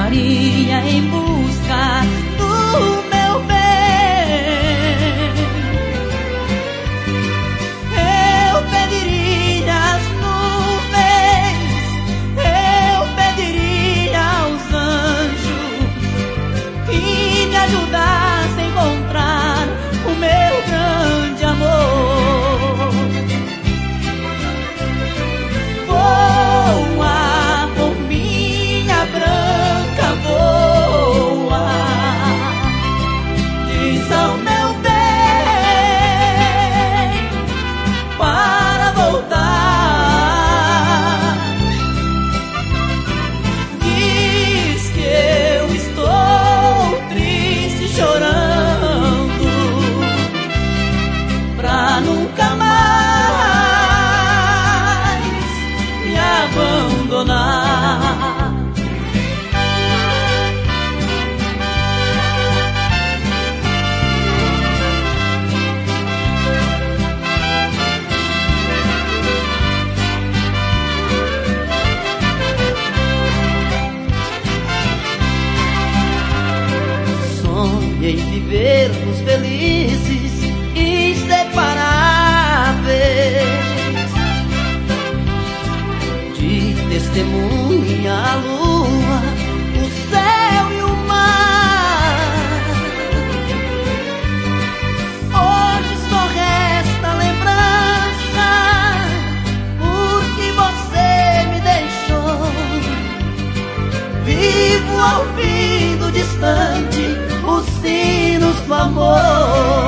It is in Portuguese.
faria em busca do meu bem? Eu pediria às nuvens, eu pediria aos anjos que me ajudassem a encontrar o meu grande amor. Voa por minha branca, voa, diz ao meu bem para voltar. Diz que eu estou triste, chorando, pra nunca mais me abandonar. Sonhei vivermos felizes, inseparáveis, de testemunha a lua, o céu e o mar. Hoje só resta lembrança, porque você me deixou. Vivo ouvindo distante os sinos do amor.